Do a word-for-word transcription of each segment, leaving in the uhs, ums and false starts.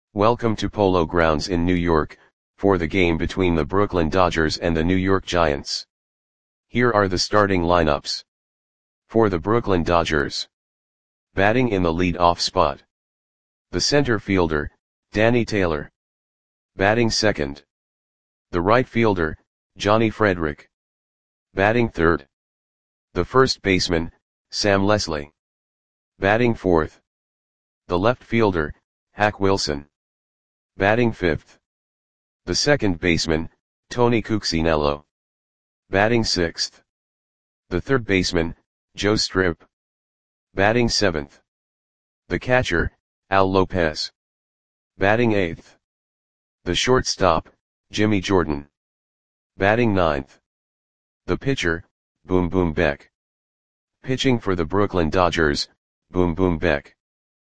Welcome to Polo Grounds in New York, for the game between the Brooklyn Dodgers and the New York Giants. Here are the starting lineups. For the Brooklyn Dodgers. Batting in the lead-off spot. The center fielder, Danny Taylor. Batting second. The right fielder, Johnny Frederick. Batting third. The first baseman, Sam Leslie. Batting fourth. The left fielder, Hack Wilson. Batting fifth. The second baseman, Tony Cuccinello. Batting sixth. The third baseman, Joe Strip. Batting seventh. The catcher, Al Lopez. Batting eighth. The shortstop, Jimmy Jordan. Batting ninth. The pitcher, Boom Boom Beck. Pitching for the Brooklyn Dodgers, Boom Boom Beck.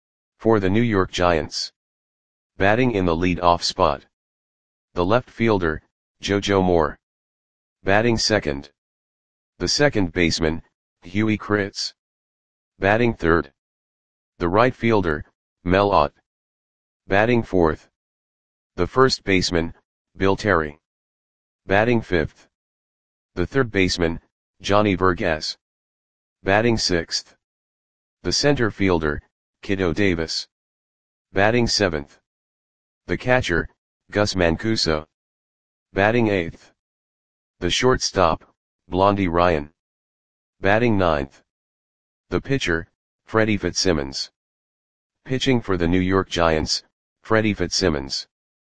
For the New York Giants. Batting in the lead-off spot. The left fielder, JoJo Moore. Batting second. The second baseman, Huey Kritz. Batting third. The right fielder, Mel Ott. Batting fourth. The first baseman, Bill Terry. Batting fifth. The third baseman, Johnny Vergas. Batting sixth. The center fielder, Kiddo Davis. Batting seventh. The catcher, Gus Mancuso. Batting eighth. The shortstop, Blondie Ryan. Batting ninth. The pitcher, Freddie Fitzsimmons. Pitching for the New York Giants, Freddie Fitzsimmons.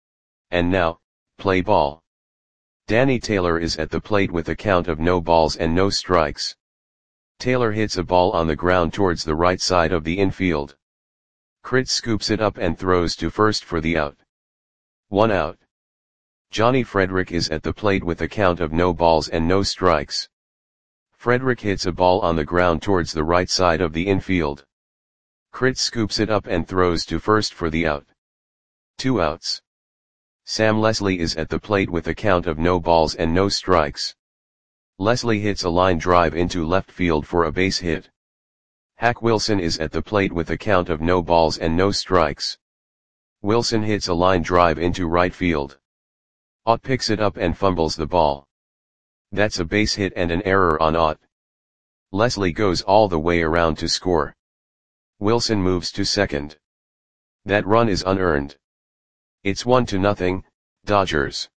And now, play ball. Danny Taylor is at the plate with a count of no balls and no strikes. Taylor hits a ball on the ground towards the right side of the infield. Kritz scoops it up and throws to first for the out. One out. Johnny Frederick is at the plate with a count of no balls and no strikes. Frederick hits a ball on the ground towards the right side of the infield. Kritz scoops it up and throws to first for the out. Two outs. Sam Leslie is at the plate with a count of no balls and no strikes. Leslie hits a line drive into left field for a base hit. Hack Wilson is at the plate with a count of no balls and no strikes. Wilson hits a line drive into right field. Ott picks it up and fumbles the ball. That's a base hit and an error on Ott. Leslie goes all the way around to score. Wilson moves to second. That run is unearned. It's one to nothing, Dodgers.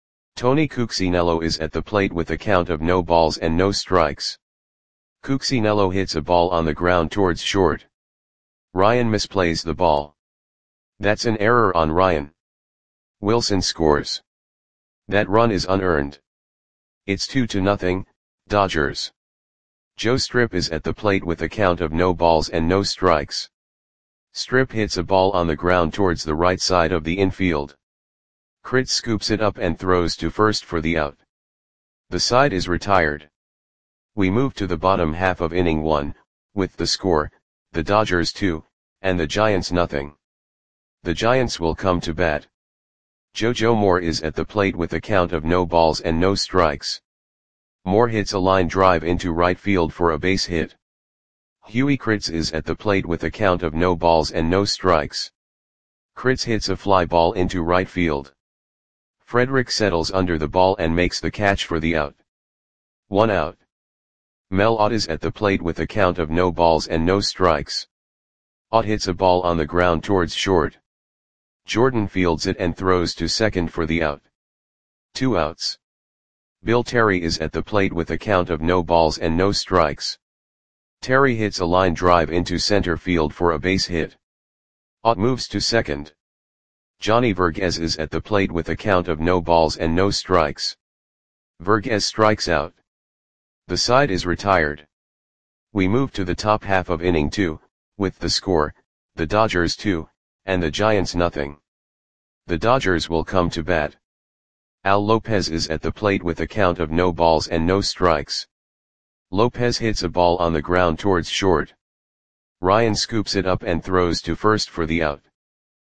Tony Cuccinello is at the plate with a count of no balls and no strikes. Cuccinello hits a ball on the ground towards short. Ryan misplays the ball. That's an error on Ryan. Wilson scores. That run is unearned. It's two to nothing, Dodgers. Joe Strip is at the plate with a count of no balls and no strikes. Strip hits a ball on the ground towards the right side of the infield. Kritz scoops it up and throws to first for the out. The side is retired. We move to the bottom half of inning one, with the score, the Dodgers two, and the Giants nothing. The Giants will come to bat. JoJo Moore is at the plate with a count of no balls and no strikes. Moore hits a line drive into right field for a base hit. Huey Kritz is at the plate with a count of no balls and no strikes. Kritz hits a fly ball into right field. Frederick settles under the ball and makes the catch for the out. One out. Mel Ott is at the plate with a count of no balls and no strikes. Ott hits a ball on the ground towards short. Jordan fields it and throws to second for the out. Two outs. Bill Terry is at the plate with a count of no balls and no strikes. Terry hits a line drive into center field for a base hit. Ott moves to second. Johnny Vergas is at the plate with a count of no balls and no strikes. Vergas strikes out. The side is retired. We move to the top half of inning two, with the score, the Dodgers two, and the Giants nothing. The Dodgers will come to bat. Al Lopez is at the plate with a count of no balls and no strikes. Lopez hits a ball on the ground towards short. Ryan scoops it up and throws to first for the out.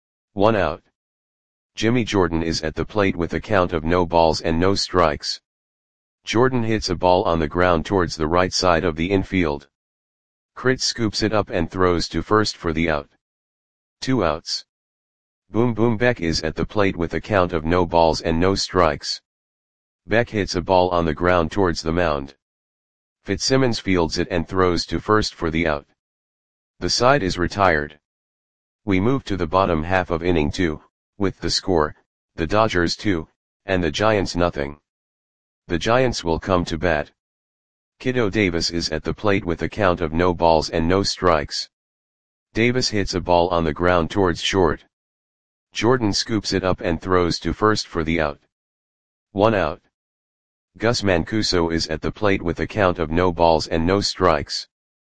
One out. Jimmy Jordan is at the plate with a count of no balls and no strikes. Jordan hits a ball on the ground towards the right side of the infield. Kritz scoops it up and throws to first for the out. Two outs. Boom Boom Beck is at the plate with a count of no balls and no strikes. Beck hits a ball on the ground towards the mound. Fitzsimmons fields it and throws to first for the out. The side is retired. We move to the bottom half of inning two, with the score, the Dodgers two, and the Giants nothing. The Giants will come to bat. Kiddo Davis is at the plate with a count of no balls and no strikes. Davis hits a ball on the ground towards short. Jordan scoops it up and throws to first for the out. One out. Gus Mancuso is at the plate with a count of no balls and no strikes.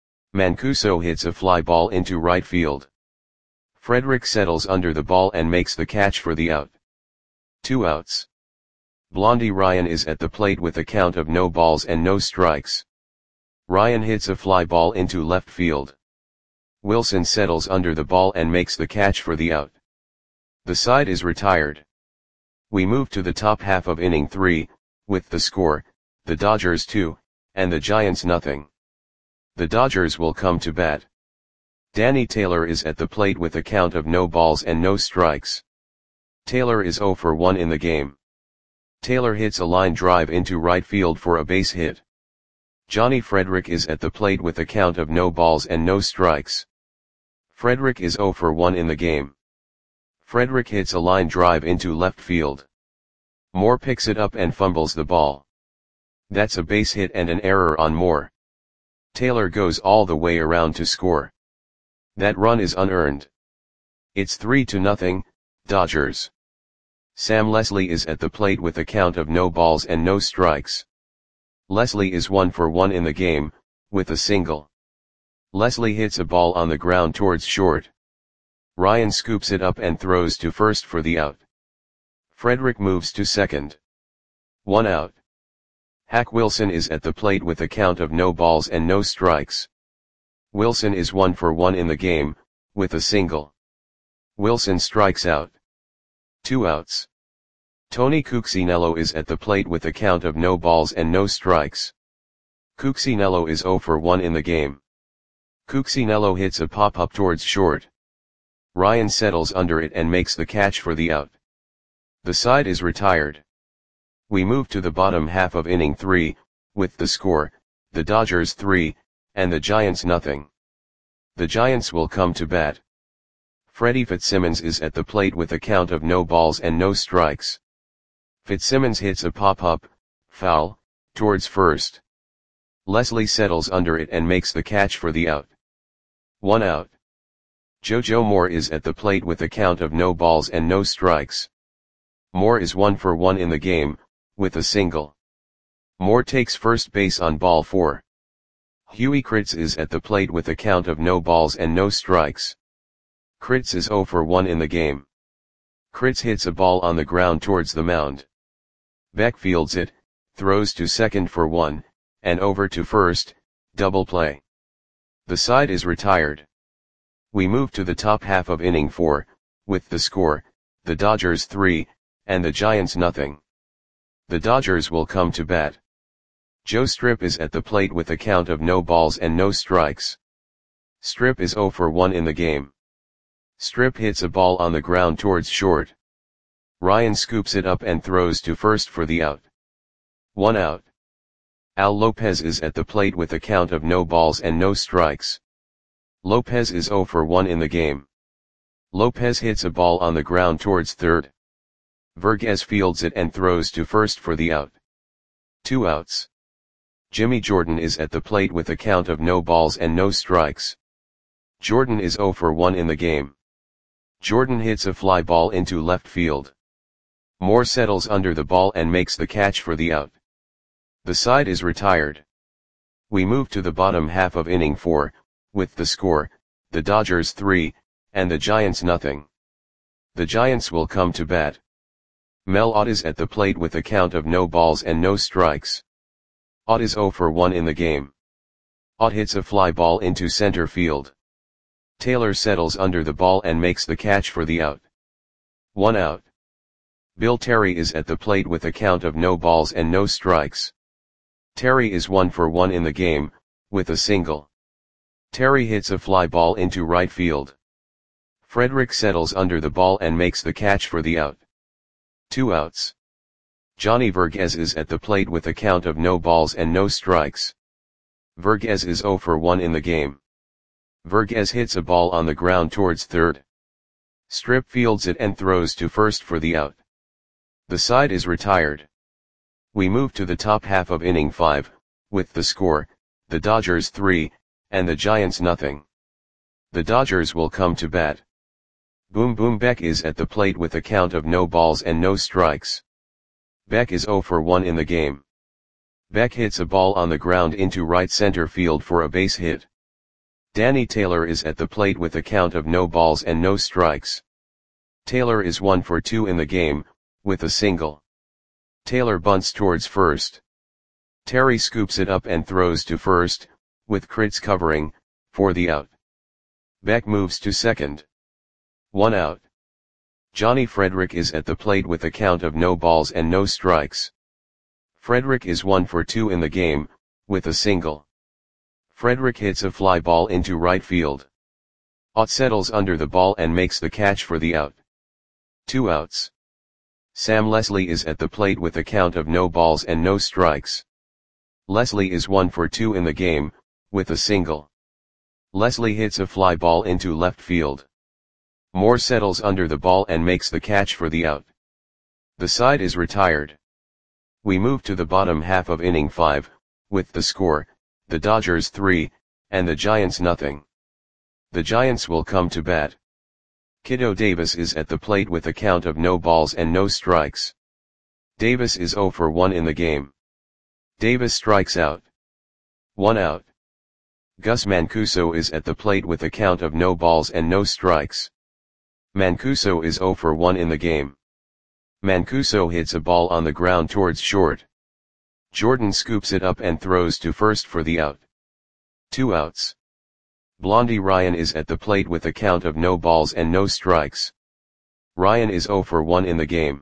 Mancuso hits a fly ball into right field. Frederick settles under the ball and makes the catch for the out. Two outs. Blondie Ryan is at the plate with a count of no balls and no strikes. Ryan hits a fly ball into left field. Wilson settles under the ball and makes the catch for the out. The side is retired. We move to the top half of inning three, with the score, the Dodgers two, and the Giants nothing. The Dodgers will come to bat. Danny Taylor is at the plate with a count of no balls and no strikes. Taylor is zero for one in the game. Taylor hits a line drive into right field for a base hit. Johnny Frederick is at the plate with a count of no balls and no strikes. Frederick is zero for one in the game. Frederick hits a line drive into left field. Moore picks it up and fumbles the ball. That's a base hit and an error on Moore. Taylor goes all the way around to score. That run is unearned. It's three to nothing, Dodgers. Sam Leslie is at the plate with a count of no balls and no strikes. Leslie is one for one in the game, with a single. Leslie hits a ball on the ground towards short. Ryan scoops it up and throws to first for the out. Frederick moves to second. One out. Hack Wilson is at the plate with a count of no balls and no strikes. Wilson is one for one in the game, with a single. Wilson strikes out. Two outs. Tony Cuccinello is at the plate with a count of no balls and no strikes. Cuccinello is zero for one in the game. Cuccinello hits a pop-up towards short. Ryan settles under it and makes the catch for the out. The side is retired. We move to the bottom half of inning three, with the score, the Dodgers three, and the Giants nothing. The Giants will come to bat. Freddie Fitzsimmons is at the plate with a count of no balls and no strikes. Fitzsimmons hits a pop-up, foul, towards first. Leslie settles under it and makes the catch for the out. One out. JoJo Moore is at the plate with a count of no balls and no strikes. Moore is one for one in the game, with a single. Moore takes first base on ball four. Huey Kritz is at the plate with a count of no balls and no strikes. Kritz is zero for one in the game. Kritz hits a ball on the ground towards the mound. Beck fields it, throws to second for one, and over to first, double play. The side is retired. We move to the top half of inning four, with the score, the Dodgers three, and the Giants nothing. The Dodgers will come to bat. Joe Strip is at the plate with a count of no balls and no strikes. Strip is zero for one in the game. Strip hits a ball on the ground towards short. Ryan scoops it up and throws to first for the out. One out. Al Lopez is at the plate with a count of no balls and no strikes. Lopez is zero for one in the game. Lopez hits a ball on the ground towards third. Vergez fields it and throws to first for the out. Two outs. Jimmy Jordan is at the plate with a count of no balls and no strikes. Jordan is zero for one in the game. Jordan hits a fly ball into left field. Moore settles under the ball and makes the catch for the out. The side is retired. We move to the bottom half of inning four, with the score, the Dodgers three, and the Giants nothing. The Giants will come to bat. Mel Ott is at the plate with a count of no balls and no strikes. Ott is zero for one in the game. Ott hits a fly ball into center field. Taylor settles under the ball and makes the catch for the out. One out. Bill Terry is at the plate with a count of no balls and no strikes. Terry is one for one in the game, with a single. Terry hits a fly ball into right field. Frederick settles under the ball and makes the catch for the out. Two outs. Johnny Vergez is at the plate with a count of no balls and no strikes. Vergez is zero for one in the game. Vergez hits a ball on the ground towards third. Strip fields it and throws to first for the out. The side is retired. We move to the top half of inning five, with the score, the Dodgers three, and the Giants nothing. The Dodgers will come to bat. Boom Boom Beck is at the plate with a count of no balls and no strikes. Beck is zero for one in the game. Beck hits a ball on the ground into right center field for a base hit. Danny Taylor is at the plate with a count of no balls and no strikes. Taylor is one for two in the game, with a single. Taylor bunts towards first. Terry scoops it up and throws to first, with Kritz covering, for the out. Beck moves to second. One out. Johnny Frederick is at the plate with a count of no balls and no strikes. Frederick is one for two in the game, with a single. Frederick hits a fly ball into right field. Ott settles under the ball and makes the catch for the out. Two outs. Sam Leslie is at the plate with a count of no balls and no strikes. Leslie is one for two in the game, with a single. Leslie hits a fly ball into left field. Moore settles under the ball and makes the catch for the out. The side is retired. We move to the bottom half of inning five, with the score, the Dodgers three, and the Giants nothing. The Giants will come to bat. Kiddo Davis is at the plate with a count of no balls and no strikes. Davis is zero for one in the game. Davis strikes out. One out. Gus Mancuso is at the plate with a count of no balls and no strikes. Mancuso is zero for one in the game. Mancuso hits a ball on the ground towards short. Jordan scoops it up and throws to first for the out. Two outs. Blondie Ryan is at the plate with a count of no balls and no strikes. Ryan is zero for one in the game.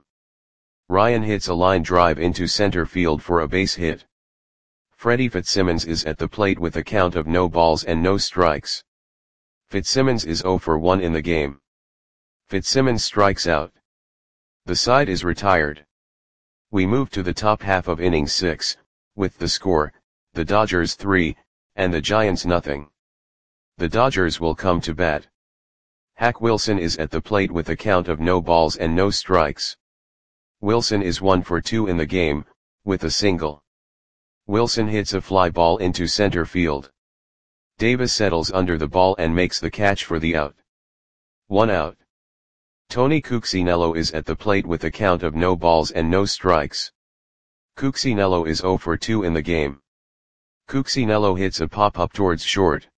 Ryan hits a line drive into center field for a base hit. Freddie Fitzsimmons is at the plate with a count of no balls and no strikes. Fitzsimmons is zero for one in the game. Fitzsimmons strikes out. The side is retired. We move to the top half of inning six, with the score, the Dodgers three, and the Giants nothing. The Dodgers will come to bat. Hack Wilson is at the plate with a count of no balls and no strikes. Wilson is one for two in the game, with a single. Wilson hits a fly ball into center field. Davis settles under the ball and makes the catch for the out. One out. Tony Cuccinello is at the plate with a count of no balls and no strikes. Cuccinello is zero for two in the game. Cuccinello hits a pop-up towards short.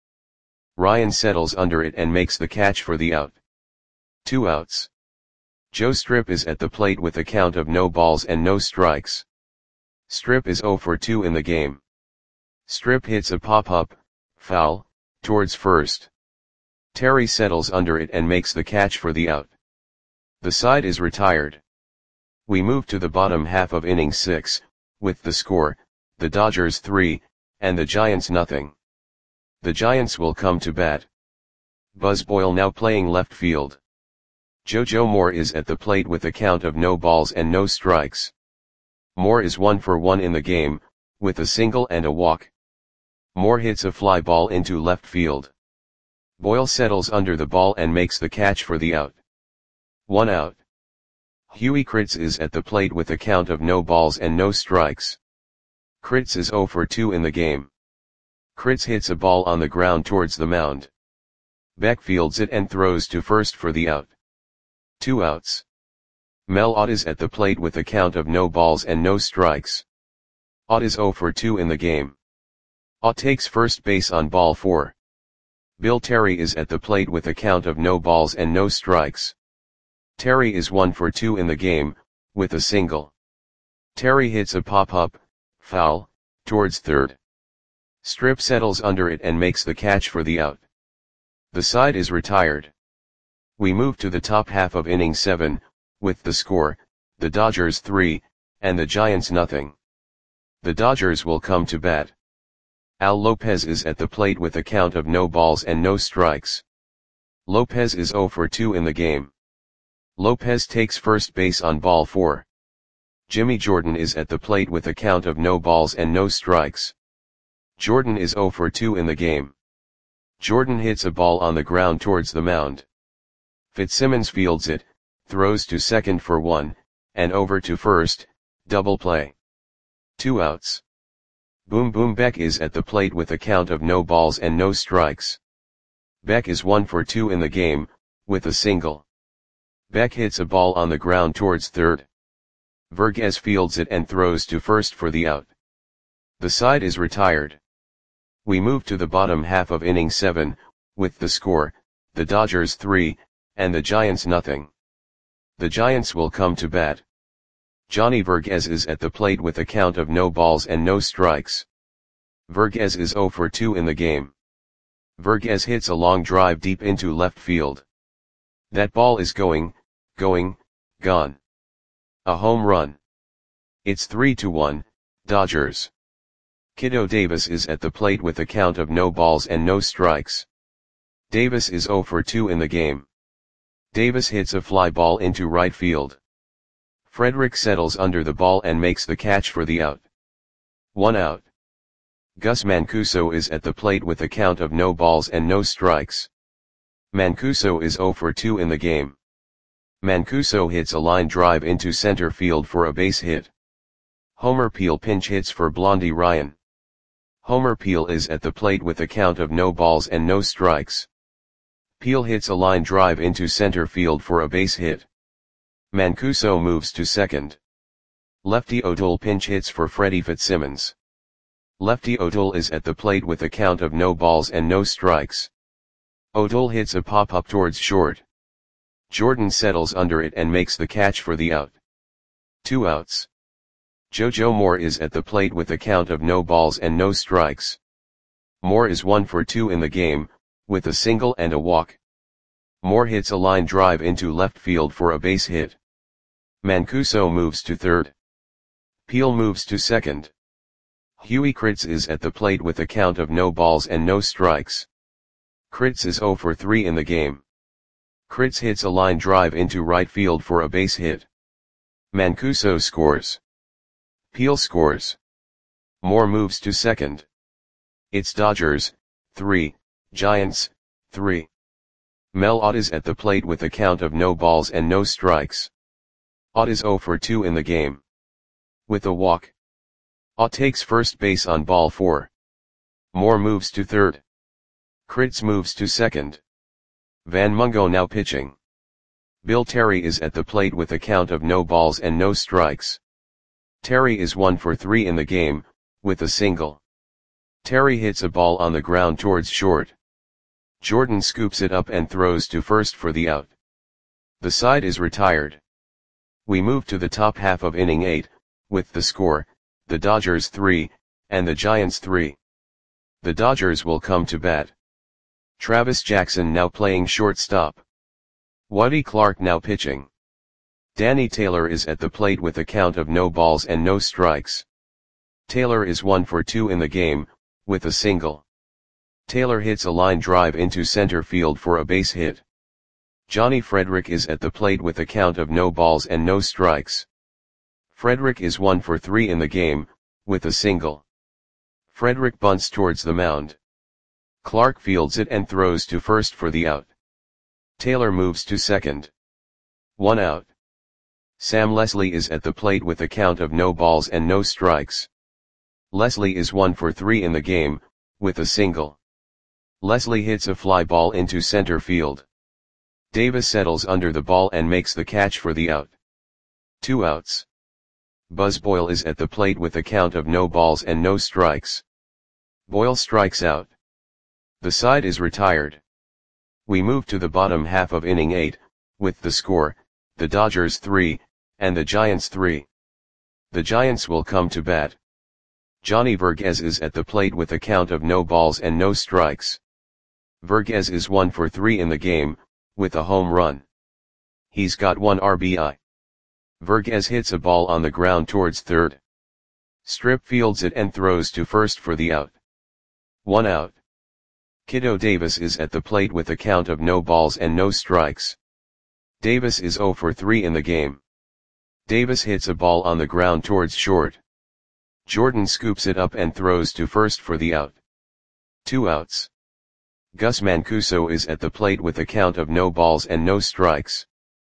Ryan settles under it and makes the catch for the out. Two outs. Joe Strip is at the plate with a count of no balls and no strikes. Strip is zero for two in the game. Strip hits a pop-up, foul, towards first. Terry settles under it and makes the catch for the out. The side is retired. We move to the bottom half of inning six, with the score, the Dodgers three, and the Giants nothing. The Giants will come to bat. Buzz Boyle now playing left field. JoJo Moore is at the plate with a count of no balls and no strikes. Moore is one for one in the game, with a single and a walk. Moore hits a fly ball into left field. Boyle settles under the ball and makes the catch for the out. One out. Huey Kritz is at the plate with a count of no balls and no strikes. Kritz is zero for two in the game. Kritz hits a ball on the ground towards the mound. Beck fields it and throws to first for the out. Two outs. Mel Ott is at the plate with a count of no balls and no strikes. Ott is zero for two in the game. Ott takes first base on ball four. Bill Terry is at the plate with a count of no balls and no strikes. Terry is one for two in the game, with a single. Terry hits a pop-up, foul, towards third. Strip settles under it and makes the catch for the out. The side is retired. We move to the top half of inning seven, with the score, the Dodgers three, and the Giants nothing. The Dodgers will come to bat. Al Lopez is at the plate with a count of no balls and no strikes. Lopez is zero for two in the game. Lopez takes first base on ball four. Jimmy Jordan is at the plate with a count of no balls and no strikes. Jordan is zero for two in the game. Jordan hits a ball on the ground towards the mound. Fitzsimmons fields it, throws to second for one, and over to first, double play. Two outs. Boom Boom Beck is at the plate with a count of no balls and no strikes. Beck is one for two in the game, with a single. Beck hits a ball on the ground towards third. Vergez fields it and throws to first for the out. The side is retired. We move to the bottom half of inning seven, with the score, the Dodgers three, and the Giants nothing. The Giants will come to bat. Johnny Vergez is at the plate with a count of no balls and no strikes. Vergez is zero for two in the game. Vergez hits a long drive deep into left field. That ball is going, going, gone. A home run. It's three to one, Dodgers. Kiddo Davis is at the plate with a count of no balls and no strikes. Davis is zero for two in the game. Davis hits a fly ball into right field. Frederick settles under the ball and makes the catch for the out. One out. Gus Mancuso is at the plate with a count of no balls and no strikes. Mancuso is zero for two in the game. Mancuso hits a line drive into center field for a base hit. Homer Peel pinch hits for Blondie Ryan. Homer Peel is at the plate with a count of no balls and no strikes. Peel hits a line drive into center field for a base hit. Mancuso moves to second. Lefty O'Toole pinch hits for Freddie Fitzsimmons. Lefty O'Toole is at the plate with a count of no balls and no strikes. O'Toole hits a pop-up towards short. Jordan settles under it and makes the catch for the out. Two outs. JoJo Moore is at the plate with a count of no balls and no strikes. Moore is one for two in the game, with a single and a walk. Moore hits a line drive into left field for a base hit. Mancuso moves to third. Peel moves to second. Huey Kritz is at the plate with a count of no balls and no strikes. Kritz is zero for three in the game. Kritz hits a line drive into right field for a base hit. Mancuso scores. Peel scores. Moore moves to second. It's Dodgers, three, Giants, three. Mel Ott is at the plate with a count of no balls and no strikes. Ott is zero for two in the game. With a walk. Ott takes first base on ball four. Moore moves to third. Kritz moves to second. Van Mungo now pitching. Bill Terry is at the plate with a count of no balls and no strikes. Terry is one for three in the game, with a single. Terry hits a ball on the ground towards short. Jordan scoops it up and throws to first for the out. The side is retired. We move to the top half of inning eight, with the score, the Dodgers three, and the Giants three. The Dodgers will come to bat. Travis Jackson now playing shortstop. Waddy Clark now pitching. Danny Taylor is at the plate with a count of no balls and no strikes. Taylor is one for two in the game, with a single. Taylor hits a line drive into center field for a base hit. Johnny Frederick is at the plate with a count of no balls and no strikes. Frederick is one for three in the game, with a single. Frederick bunts towards the mound. Clark fields it and throws to first for the out. Taylor moves to second. One out. Sam Leslie is at the plate with a count of no balls and no strikes. Leslie is one for three in the game, with a single. Leslie hits a fly ball into center field. Davis settles under the ball and makes the catch for the out. Two outs. Buzz Boyle is at the plate with a count of no balls and no strikes. Boyle strikes out. The side is retired. We move to the bottom half of inning eight, with the score, the Dodgers three, and the Giants three. The Giants will come to bat. Johnny Vergez is at the plate with a count of no balls and no strikes. Vergez is one for three in the game, with a home run. He's got one R B I. Vergez hits a ball on the ground towards third. Strip fields it and throws to first for the out. One out. Kiddo Davis is at the plate with a count of no balls and no strikes. Davis is zero for three in the game. Davis hits a ball on the ground towards short. Jordan scoops it up and throws to first for the out. Two outs. Gus Mancuso is at the plate with a count of no balls and no strikes.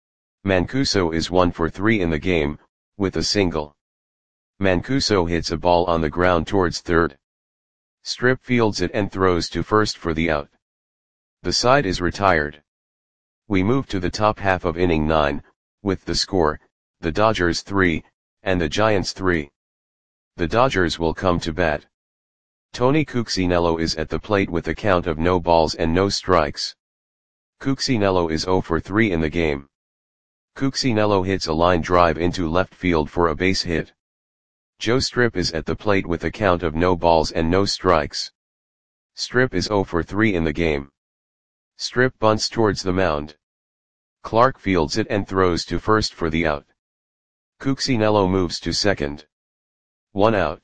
Mancuso is one for three in the game, with a single. Mancuso hits a ball on the ground towards third. Strip fields it and throws to first for the out. The side is retired. We move to the top half of inning nine, with the score, the Dodgers three, and the Giants three. The Dodgers will come to bat. Tony Cuccinello is at the plate with a count of no balls and no strikes. Cuccinello is zero for three in the game. Cuccinello hits a line drive into left field for a base hit. Joe Strip is at the plate with a count of no balls and no strikes. Strip is zero for three in the game. Strip bunts towards the mound. Clark fields it and throws to first for the out. Cuccinello moves to second. One out.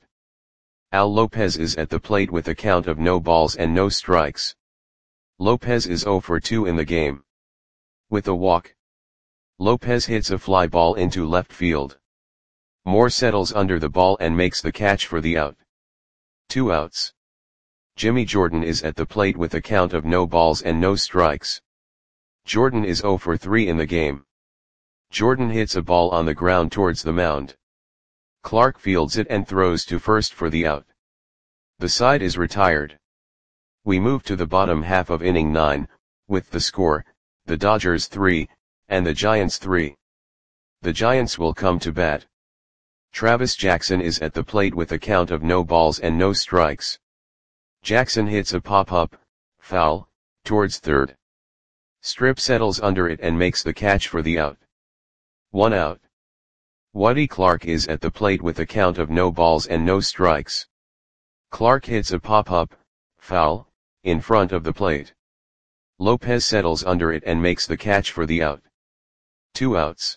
Al Lopez is at the plate with a count of no balls and no strikes. Lopez is zero for two in the game. With a walk, Lopez hits a fly ball into left field. Moore settles under the ball and makes the catch for the out. Two outs. Jimmy Jordan is at the plate with a count of no balls and no strikes. Jordan is zero for three in the game. Jordan hits a ball on the ground towards the mound. Clark fields it and throws to first for the out. The side is retired. We move to the bottom half of inning nine, with the score, the Dodgers three, and the Giants three. The Giants will come to bat. Travis Jackson is at the plate with a count of no balls and no strikes. Jackson hits a pop-up, foul, towards third. Strip settles under it and makes the catch for the out. One out. Waddy Clark is at the plate with a count of no balls and no strikes. Clark hits a pop-up, foul, in front of the plate. Lopez settles under it and makes the catch for the out. Two outs.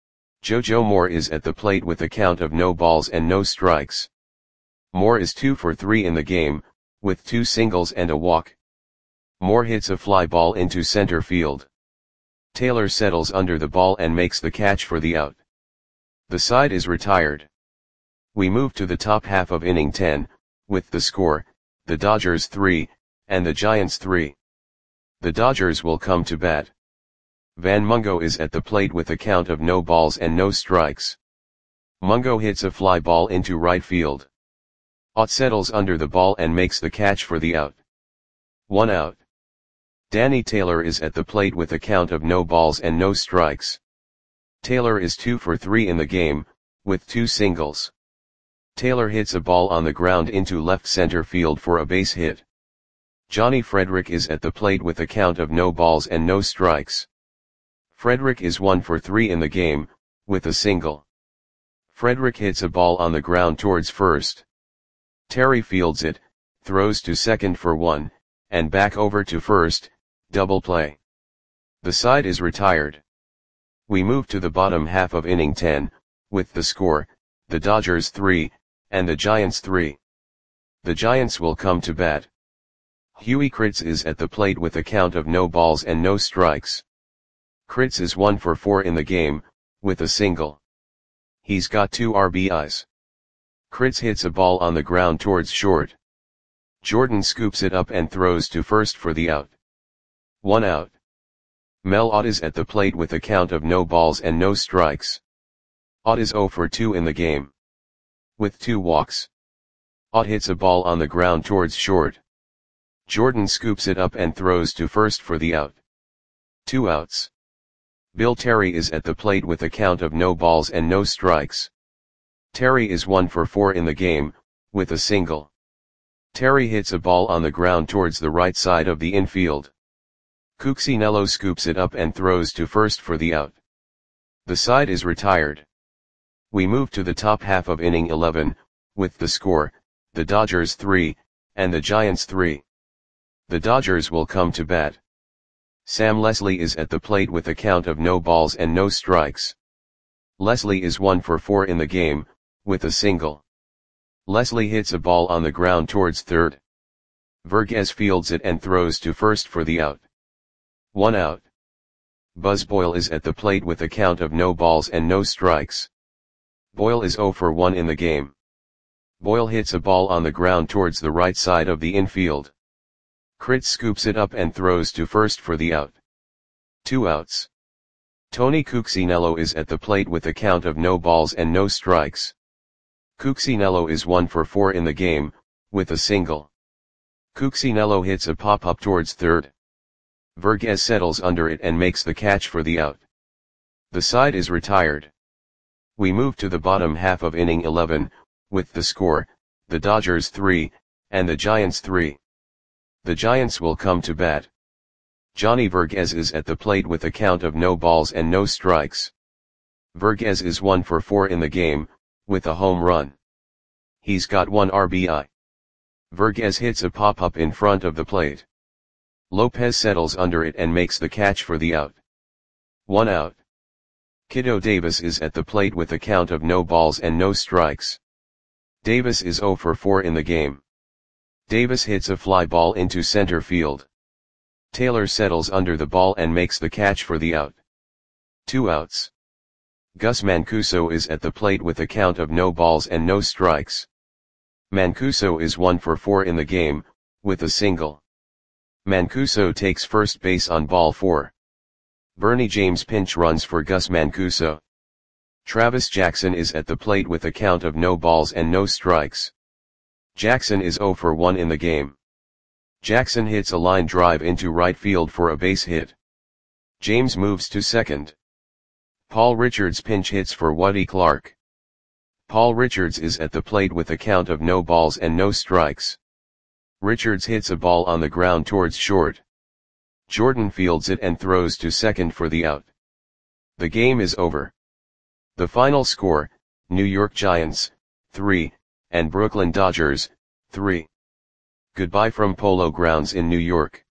JoJo Moore is at the plate with a count of no balls and no strikes. Moore is two for three in the game, with two singles and a walk. Moore hits a fly ball into center field. Taylor settles under the ball and makes the catch for the out. The side is retired. We move to the top half of inning ten, with the score, the Dodgers three, and the Giants three. The Dodgers will come to bat. Van Mungo is at the plate with a count of no balls and no strikes. Mungo hits a fly ball into right field. Ott settles under the ball and makes the catch for the out. One out. Danny Taylor is at the plate with a count of no balls and no strikes. Taylor is two for three in the game, with two singles. Taylor hits a ball on the ground into left center field for a base hit. Johnny Frederick is at the plate with a count of no balls and no strikes. Frederick is one for three in the game, with a single. Frederick hits a ball on the ground towards first. Terry fields it, throws to second for one, and back over to first, double play. The side is retired. We move to the bottom half of inning ten, with the score, the Dodgers three, and the Giants three. The Giants will come to bat. Huey Kritz is at the plate with a count of no balls and no strikes. Kritz is one for four in the game, with a single. He's got two R B Is. Kritz hits a ball on the ground towards short. Jordan scoops it up and throws to first for the out. One out. Mel Ott is at the plate with a count of no balls and no strikes. Ott is zero for two in the game. With two walks. Ott hits a ball on the ground towards short. Jordan scoops it up and throws to first for the out. Two outs. Bill Terry is at the plate with a count of no balls and no strikes. Terry is one for four in the game, with a single. Terry hits a ball on the ground towards the right side of the infield. Cuccinello scoops it up and throws to first for the out. The side is retired. We move to the top half of inning eleven, with the score, the Dodgers three, and the Giants three. The Dodgers will come to bat. Sam Leslie is at the plate with a count of no balls and no strikes. Leslie is one for four in the game, with a single. Leslie hits a ball on the ground towards third. Verghese fields it and throws to first for the out. One out. Buzz Boyle is at the plate with a count of no balls and no strikes. Boyle is zero for one in the game. Boyle hits a ball on the ground towards the right side of the infield. Crit scoops it up and throws to first for the out. Two outs. Tony Cuccinello is at the plate with a count of no balls and no strikes. Cuccinello is one for four in the game, with a single. Cuccinello hits a pop-up towards third. Verghese settles under it and makes the catch for the out. The side is retired. We move to the bottom half of inning eleven, with the score, the Dodgers three, and the Giants three. The Giants will come to bat. Johnny Verghese is at the plate with a count of no balls and no strikes. Verghese is one for four in the game, with a home run. He's got one R B I. Verghese hits a pop-up in front of the plate. Lopez settles under it and makes the catch for the out. One out. Kiddo Davis is at the plate with a count of no balls and no strikes. Davis is zero for four in the game. Davis hits a fly ball into center field. Taylor settles under the ball and makes the catch for the out. Two outs. Gus Mancuso is at the plate with a count of no balls and no strikes. Mancuso is one for four in the game, with a single. Mancuso takes first base on ball four. Bernie James pinch runs for Gus Mancuso. Travis Jackson is at the plate with a count of no balls and no strikes. Jackson is zero for one in the game. Jackson hits a line drive into right field for a base hit. James moves to second. Paul Richards pinch hits for Woody Clark. Paul Richards is at the plate with a count of no balls and no strikes. Richards hits a ball on the ground towards short. Jordan fields it and throws to second for the out. The game is over. The final score, New York Giants, three, and Brooklyn Dodgers, three. Goodbye from Polo Grounds in New York.